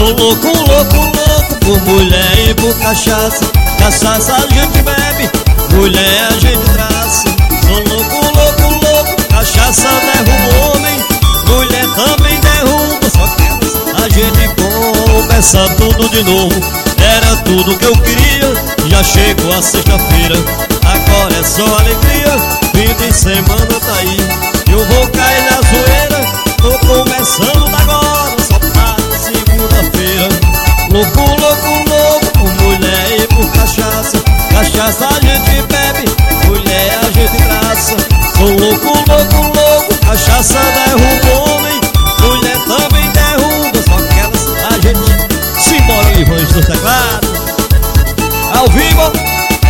Sou louco, louco, louco por mulher e por cachaça. Cachaça a gente bebe, mulher a gente traça. Sou louco, louco, louco, cachaça derruba o homem, mulher também derruba. Só que a gente começa tudo de novo. Era tudo que eu queria, já chegou a sexta-feira. Agora é só alegria, fim de semana tá aí. Eu vou cair na zoeira, tô começando agora, só para segunda-feira. Louco, louco, louco por mulher e por cachaça. Cachaça a gente bebe, mulher a gente traça. Sou louco, louco, louco, cachaça derruba o homem, mulher também derruba. Só que elas a gente simbora o Ivan do teclado ao vivo.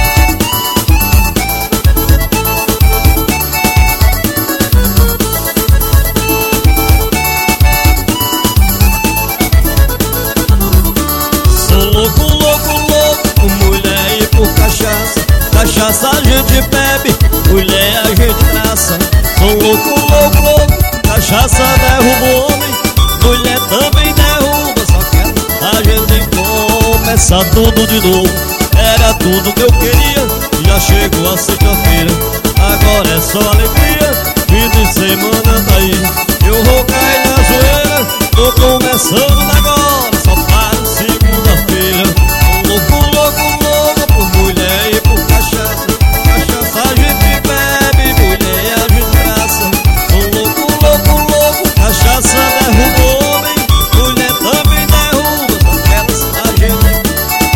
Cachaça a gente bebe, mulher a gente traça. Sou louco, louco, louco, cachaça derruba o homem, mulher também derruba. Só que a gente começa tudo de novo. Era tudo que eu queria, já chegou a sexta-feira. Agora é só alegria, fim de semana tá aí. Eu vou cair na zoeira, tô começando agora, só para segunda-feira. Louco, louco, louco por mulher e por cachaça. Cachaça a gente bebe, mulher a gente traça. Sou louco, louco, louco, cachaça derruba o homem, mulher também derruba. Só que elas a gente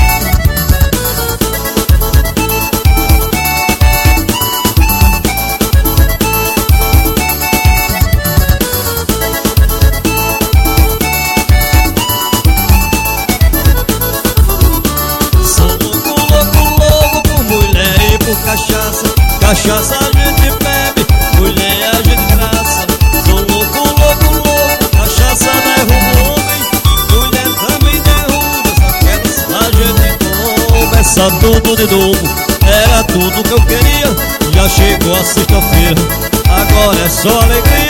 cachaça a gente bebe, mulher a gente traça. Sou louco, louco, louco, cachaça derruba o homem, mulher também derruba. Só que a gente começa tudo de novo. Era tudo que eu queria, já chegou a sexta-feira. Agora é só alegria.